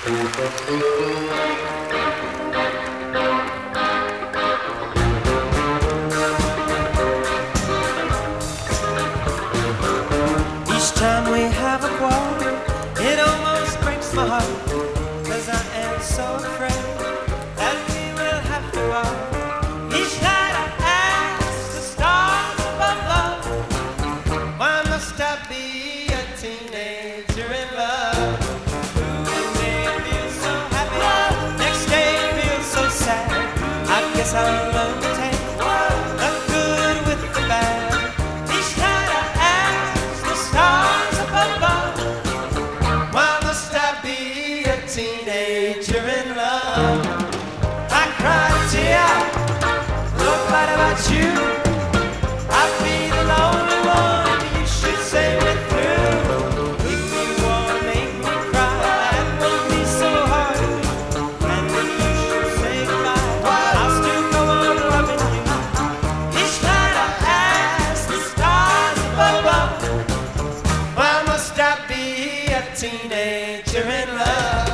Each time we have a quarrel, it almost breaks my heart, 'cause I am so afraid that we will have to part. Each night I ask the stars above love, why must I be a teenager in love? One day I feel so happy, next day I feel so sad. I guess I'll learn to take the good with the bad. Each night I ask the stars above love, why must I be a teenager in love? I cry a tear, nobody but you. I'd be the lonely one if you should say we're through. If you wanna make me cry, that won't be so hard to do. And if you should say goodbye, I'll still go on loving you. Each night I ask the stars above love, why must I be a teenager in love?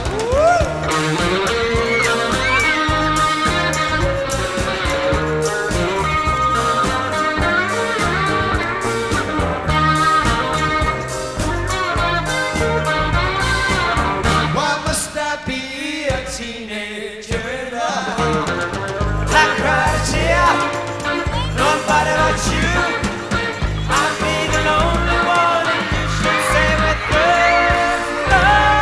Why must I be a teenager in love? I cried a tear, nobody but you. I'd be the lonely one if you should say we're through.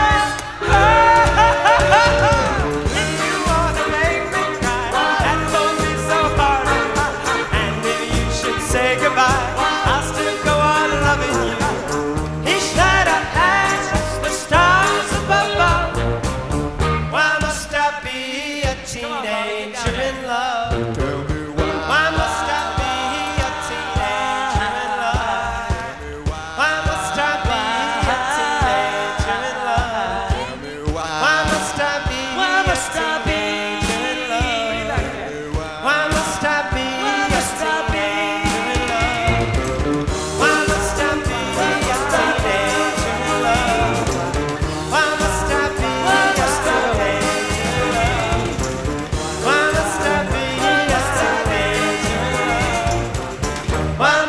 If you wanna make me cry, that won't be so hard. And if you should say goodbye, I'll still go on loving you. Each night I ask the stars above love, why must I be a teenager in love? Why must I be a teenager in love? Why must I be a teenager in love? Why must I be a teenager in love? Why must I be a teenager in love? Why must I be a teenager in love? Why must I be a teenager in love? Why must I be a teenager in love? Why